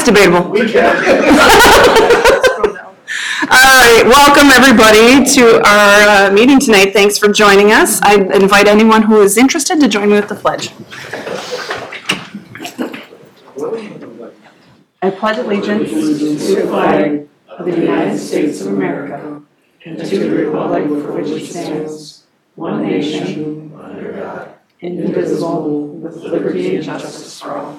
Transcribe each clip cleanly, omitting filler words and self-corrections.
debatable. All right, welcome everybody to our meeting tonight. Thanks for joining us. I invite anyone who is interested to join me with the pledge. I pledge allegiance to the flag of the United States of America and to the republic for which it stands, one nation, under God, indivisible, with liberty and justice for all.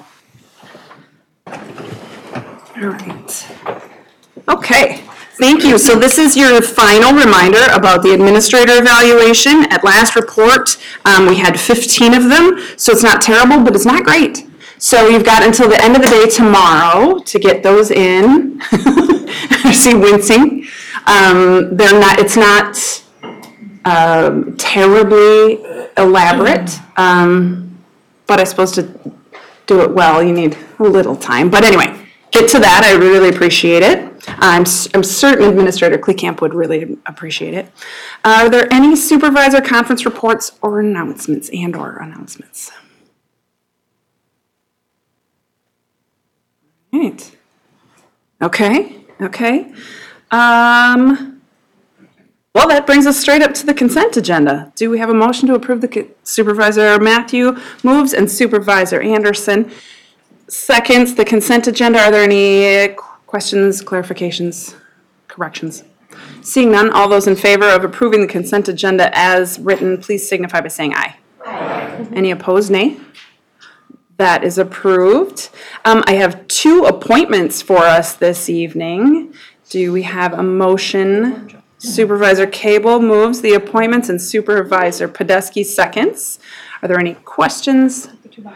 All right. Okay. Thank you. So this is your final reminder about the administrator evaluation. At last report, we had 15 of them, so it's not terrible, but it's not great. So you've got until the end of the day tomorrow to get those in. I see wincing. It's not terribly elaborate, but I suppose to do it well, you need a little time. But anyway, get to that. I really appreciate it. I'm certain Administrator Kleekamp would really appreciate it. Are there any supervisor conference reports or announcements and/or announcements? All right. Okay. Well, that brings us straight up to the consent agenda. Do we have a motion to approve the Supervisor Matthew moves and Supervisor Anderson seconds the consent agenda? Are there any questions, clarifications, corrections? Seeing none, all those in favor of approving the consent agenda as written, please signify by saying aye. Aye. Any opposed, nay? That is approved. I have 2 appointments for us this evening. Do we have a motion? Supervisor Cable moves the appointments and Supervisor Podesky seconds. Are there any questions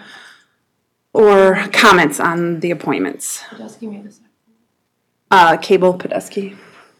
or comments on the appointments? Podesky made a second. Cable, Podesky.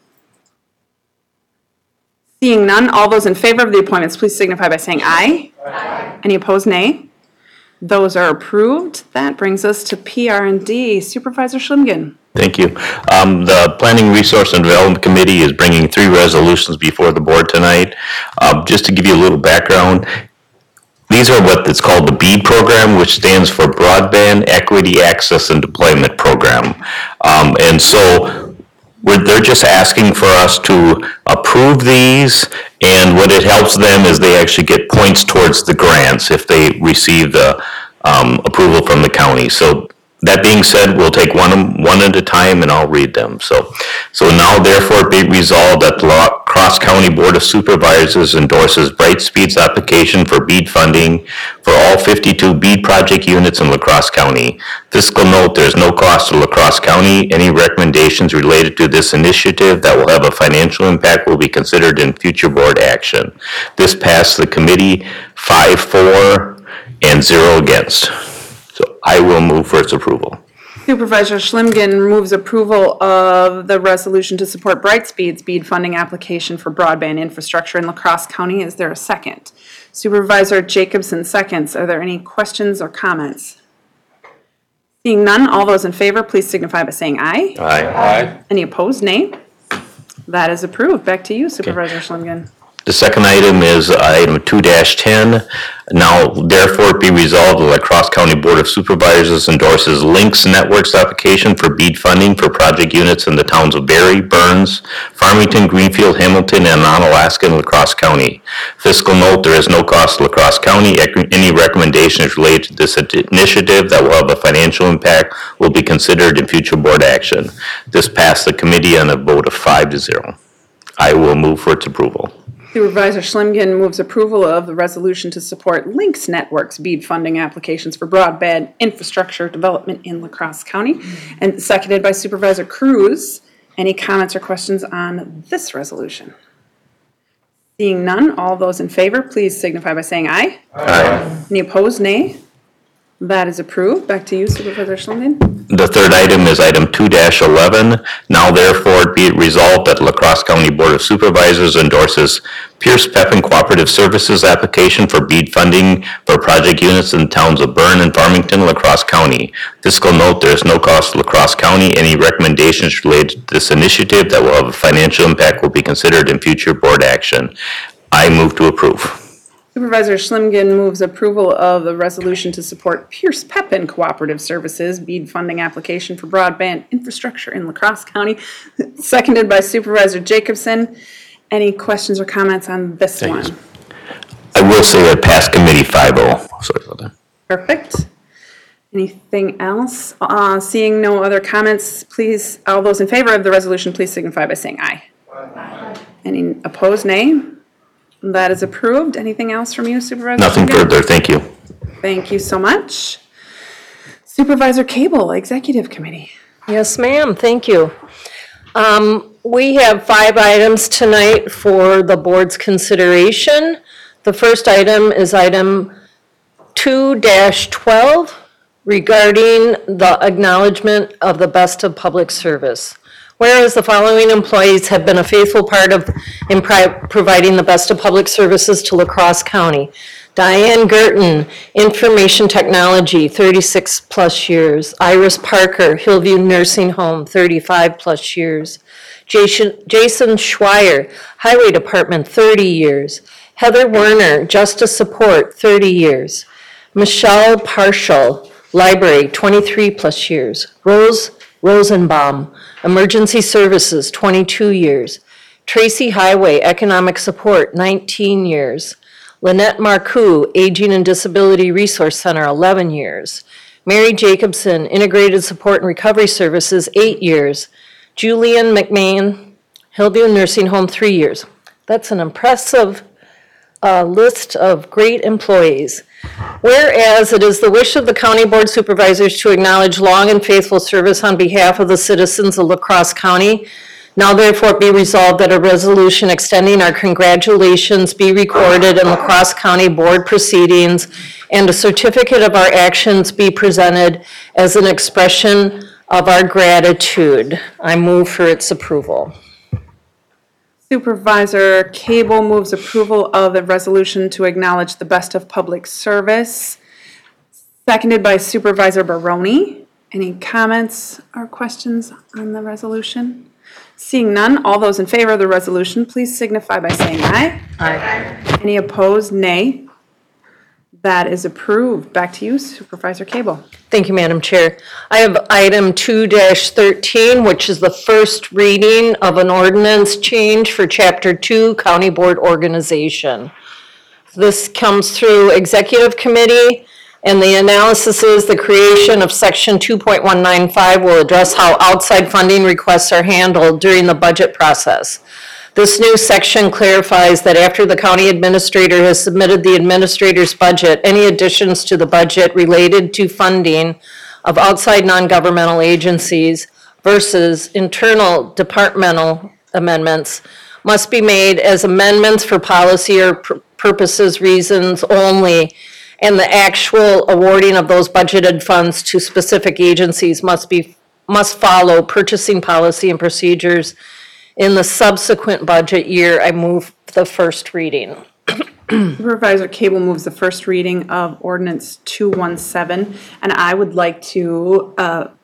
Seeing none, all those in favor of the appointments, please signify by saying aye. Aye. Any opposed, nay? Those are approved. That brings us to PR&D. Supervisor Schlimgen. Thank you. The Planning, Resource, and Development Committee is bringing 3 resolutions before the board tonight. Just to give you a little background, these are what is called the BEAD program, which stands for Broadband Equity Access and Deployment Program. And so they're just asking for us to approve these, and what it helps them is they actually get points towards the grants if they receive the approval from the county. So that being said, we'll take one at a time and I'll read them. So now therefore be resolved that the La Crosse County Board of Supervisors endorses Brightspeed's application for BEAD funding for all 52 BEAD project units in La Crosse County. Fiscal note, there's no cost to La Crosse County. Any recommendations related to this initiative that will have a financial impact will be considered in future board action. This passed the committee 5-4 and 0 against. So I will move for its approval. Supervisor Schlimgen moves approval of the resolution to support Brightspeed's BEAD funding application for broadband infrastructure in La Crosse County. Is there a second? Supervisor Jacobson seconds. Are there any questions or comments? Seeing none, all those in favor, please signify by saying aye. Aye. Any opposed, nay? That is approved. Back to you, Supervisor Schlimgen. The second item is item 2-10. Now, therefore, be resolved, the La Crosse County Board of Supervisors endorses Lynx Networks application for BEAD funding for project units in the towns of Barry, Burns, Farmington, Greenfield, Hamilton, and Onalaska in La Crosse County. Fiscal note, there is no cost to La Crosse County. Any recommendations related to this initiative that will have a financial impact will be considered in future board action. This passed the committee on a vote of 5-0. I will move for its approval. Supervisor Schlimgen moves approval of the resolution to support Lynx Networks BEAD funding applications for broadband infrastructure development in La Crosse County, and seconded by Supervisor Cruz. Any comments or questions on this resolution? Seeing none, all those in favor, please signify by saying aye. Aye. Any opposed, nay? That is approved. Back to you, Supervisor Schlimgen. The third item is item 2-11. Now therefore be it resolved that La Crosse County Board of Supervisors endorses Pierce Pepin Cooperative Services application for BEAD funding for project units in the towns of Bern and Farmington, La Crosse County. Fiscal note, there is no cost to La Crosse County. Any recommendations related to this initiative that will have a financial impact will be considered in future board action. I move to approve. Supervisor Schlimgen moves approval of the resolution to support Pierce Pepin Cooperative Services BEAD funding application for broadband infrastructure in La Crosse County, seconded by Supervisor Jacobson. Any questions or comments on this one? I will say it passed committee 5-0. Sorry about that. Perfect. Anything else? Seeing no other comments, please, all those in favor of the resolution, please signify by saying aye. Aye. Any opposed, nay? That is approved. Anything else from you, Supervisor? Nothing Schlimgen? further, thank you. Thank you so much. Supervisor Cable, Executive Committee. Yes, ma'am, thank you. We have 5 items tonight for the board's consideration. The first item is item 2-12 regarding the acknowledgement of the best of public service. Whereas the following employees have been a faithful part of in providing the best of public services to La Crosse County. Diane Gerton, Information Technology, 36 plus years. Iris Parker, Hillview Nursing Home, 35 plus years. Jason Schweier, Highway Department, 30 years. Heather Werner, Justice Support, 30 years. Michelle Parshall, Library, 23 plus years. Rose Rosenbaum, Emergency Services, 22 years. Tracy Highway, Economic Support, 19 years. Lynette Marcoux, Aging and Disability Resource Center, 11 years. Mary Jacobson, Integrated Support and Recovery Services, 8 years. Julian McMahon, Hillview Nursing Home, 3 years. That's an impressive list of great employees. Whereas it is the wish of the County Board Supervisors to acknowledge long and faithful service on behalf of the citizens of La Crosse County, now therefore be resolved that a resolution extending our congratulations be recorded in La Crosse County Board proceedings and a certificate of our actions be presented as an expression of our gratitude. I move for its approval. Supervisor Cable moves approval of the resolution to acknowledge the best of public service, seconded by Supervisor Barone. Any comments or questions on the resolution? Seeing none, all those in favor of the resolution, please signify by saying aye. Aye. Any opposed, nay. That is approved. Back to you, Supervisor Cable. Thank you, Madam Chair. I have item 2-13, which is the first reading of an ordinance change for Chapter 2, County Board Organization. This comes through Executive Committee, and the analysis is the creation of Section 2.195 will address how outside funding requests are handled during the budget process. This new section clarifies that after the county administrator has submitted the administrator's budget, any additions to the budget related to funding of outside non-governmental agencies versus internal departmental amendments must be made as amendments for policy or purposes reasons only, and the actual awarding of those budgeted funds to specific agencies must follow purchasing policy and procedures in the subsequent budget year. I move the first reading. Supervisor Cable moves the first reading of ordinance 217, and I would like to,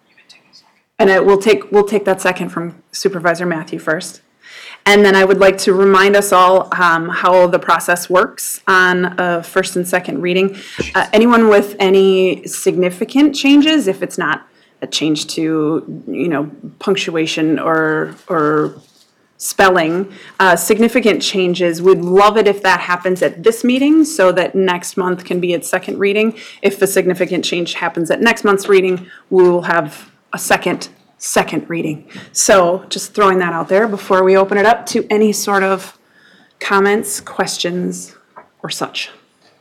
we'll take that second from Supervisor Matthew first. And then I would like to remind us all how the process works on first and second reading. Anyone with any significant changes, if it's not a change to, punctuation or spelling, significant changes, we'd love it if that happens at this meeting so that next month can be its second reading. If the significant change happens at next month's reading, we will have a second reading. So just throwing that out there before we open it up to any sort of comments, questions, or such.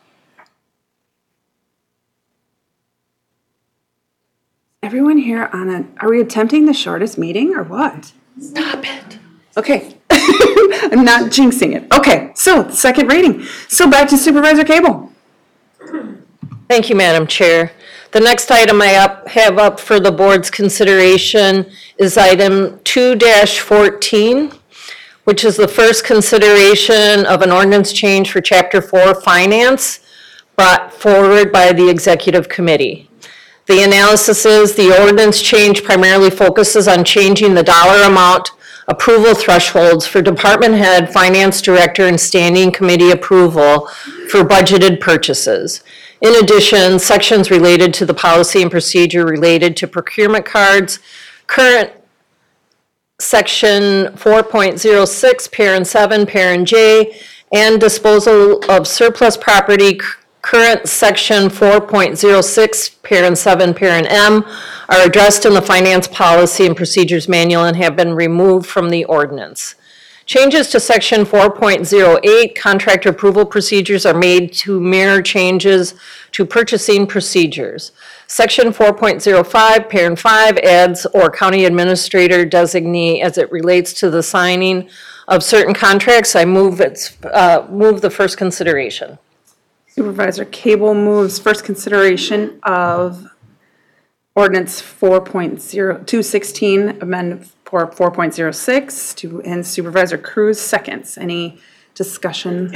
Everyone here are we attempting the shortest meeting or what? Stop it. Okay, I'm not jinxing it. Okay, so second reading. So back to Supervisor Cable. Thank you, Madam Chair. The next item I have up for the board's consideration is item 2-14, which is the first consideration of an ordinance change for Chapter 4 Finance brought forward by the Executive Committee. The analysis is the ordinance change primarily focuses on changing the dollar amount approval thresholds for department head, finance director, and standing committee approval for budgeted purchases. In addition, sections related to the policy and procedure related to procurement cards, current section 4.06, parent 7, parent J, and disposal of surplus property, current section 4.06, parent 7, parent M, are addressed in the Finance Policy and Procedures Manual and have been removed from the ordinance. Changes to section 4.08, contractor approval procedures, are made to mirror changes to purchasing procedures. Section 4.05, parent 5, adds or county administrator designee as it relates to the signing of certain contracts. I move the first consideration. Supervisor Cable moves first consideration of ordinance 4.0216, amend for 4.06, and Supervisor Cruz seconds. Any discussion?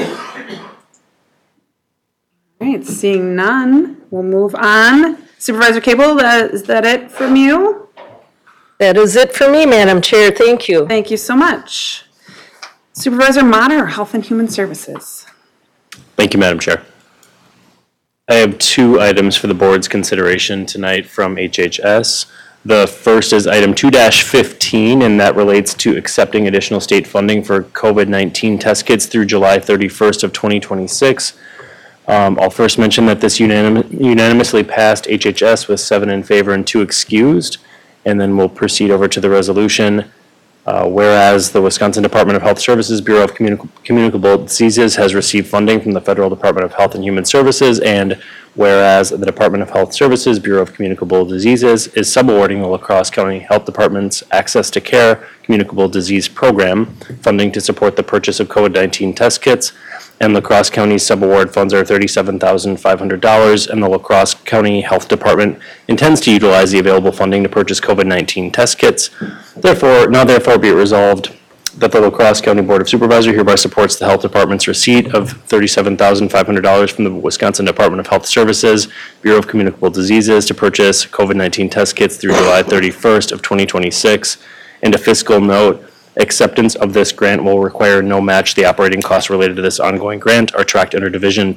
All right, seeing none, we'll move on. Supervisor Cable, is that it from you? That is it for me, Madam Chair. Thank you. Thank you so much. Supervisor Mater, Health and Human Services. Thank you, Madam Chair. I have two items for the board's consideration tonight from HHS. The first is item 2-15, and that relates to accepting additional state funding for COVID-19 test kits through July 31st of 2026. I'll first mention that this unanimously passed HHS with 7 in favor and 2 excused, and then we'll proceed over to the resolution. Whereas the Wisconsin Department of Health Services Bureau of Communicable Diseases has received funding from the Federal Department of Health and Human Services, and whereas the Department of Health Services Bureau of Communicable Diseases is subawarding the La Crosse County Health Department's Access to Care Communicable Disease Program funding to support the purchase of COVID-19 test kits, and La Crosse County's subaward funds are $37,500, and the La Crosse County Health Department intends to utilize the available funding to purchase COVID-19 test kits. Therefore be it resolved that the La Crosse County Board of Supervisors hereby supports the Health Department's receipt of $37,500 from the Wisconsin Department of Health Services Bureau of Communicable Diseases to purchase COVID-19 test kits through July 31st of 2026. And a fiscal note, acceptance of this grant will require no match. The operating costs related to this ongoing grant are tracked under Division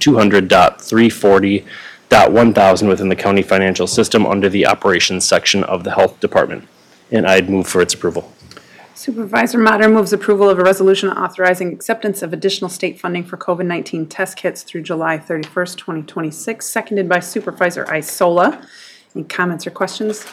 200.340.1000 within the county financial system under the operations section of the Health Department. And I'd move for its approval. Supervisor Mater moves approval of a resolution authorizing acceptance of additional state funding for COVID-19 test kits through July 31st, 2026, seconded by Supervisor Isola. Any comments or questions?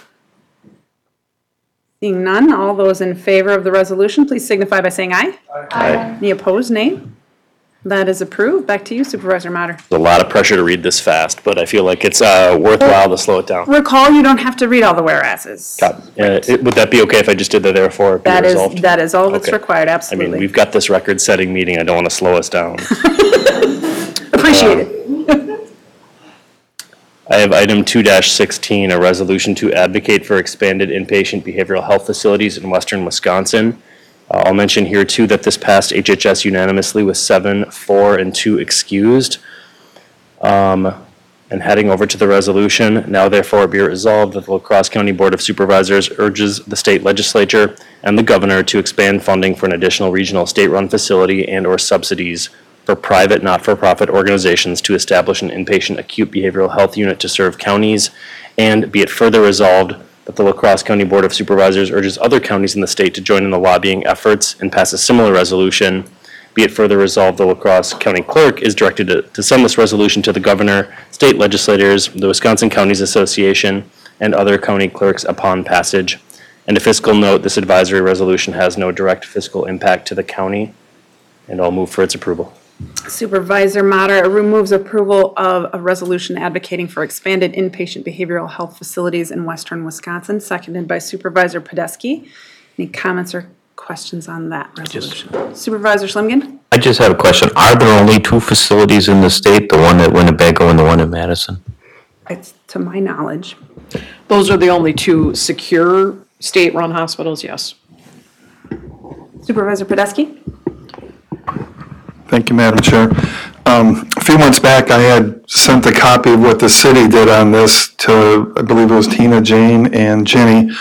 Seeing none, all those in favor of the resolution, please signify by saying aye. Aye. Any opposed, nay? That is approved. Back to you, Supervisor Mater. There's a lot of pressure to read this fast, but I feel like it's worthwhile to slow it down. Recall, you don't have to read all the whereases. Would that be okay if I just did the therefore be resolved? That is all that's Okay. required, I absolutely. mean, we've got this record-setting meeting. I don't want to slow us down. Appreciate it. I have item 2-16, a resolution to advocate for expanded inpatient behavioral health facilities in western Wisconsin. I'll mention here too that this passed HHS unanimously with 7 for, and 2 excused. And heading over to the resolution, now therefore be it resolved that the La Crosse County Board of Supervisors urges the state legislature and the governor to expand funding for an additional regional state-run facility and/or subsidies for private not-for-profit organizations to establish an inpatient acute behavioral health unit to serve counties, and be it further resolved that the La Crosse County Board of Supervisors urges other counties in the state to join in the lobbying efforts and pass a similar resolution. Be it further resolved, the La Crosse County Clerk is directed to send this resolution to the governor, state legislators, the Wisconsin Counties Association, and other county clerks upon passage. And a fiscal note, this advisory resolution has no direct fiscal impact to the county, and I'll move for its approval. Supervisor Mater removes approval of a resolution advocating for expanded inpatient behavioral health facilities in western Wisconsin, seconded by Supervisor Podesky. Any comments or questions on that resolution? Supervisor Schlimgen? I just have a question. Are there only 2 facilities in the state, the one at Winnebago and the one at Madison? It's to my knowledge. Those are the only 2 secure state-run hospitals, yes. Supervisor Podesky? Thank you, Madam Chair. A few months back, I had sent a copy of what the city did on this to, I believe it was Tina, Jane, and Jenny.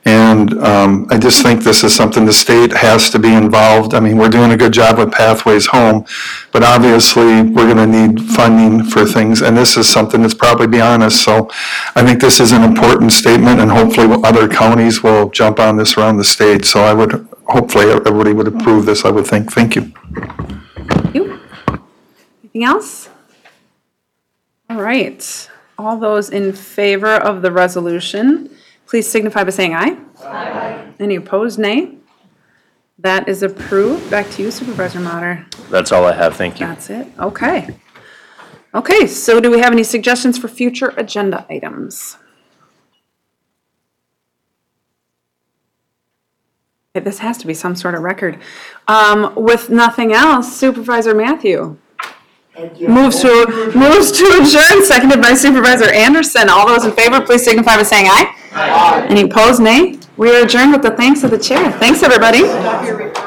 And I just think this is something the state has to be involved. I mean, we're doing a good job with Pathways Home, but obviously, we're going to need funding for things, and this is something that's probably beyond us. So I think this is an important statement, and hopefully other counties will jump on this around the state. So I would, hopefully, everybody would approve this, I would think. Thank you. Thank you. Anything else? All right. All those in favor of the resolution, please signify by saying aye. Aye. Any opposed, nay? That is approved. Back to you, Supervisor Mater. That's all I have, thank you. That's it? Okay. Okay, so do we have any suggestions for future agenda items? Okay, this has to be some sort of record. With nothing else, Supervisor Matthew. Moves to adjourn, seconded by Supervisor Anderson. All those in favor, please signify by saying aye. Aye. Any opposed, nay? We are adjourned with the thanks of the chair. Thanks, everybody.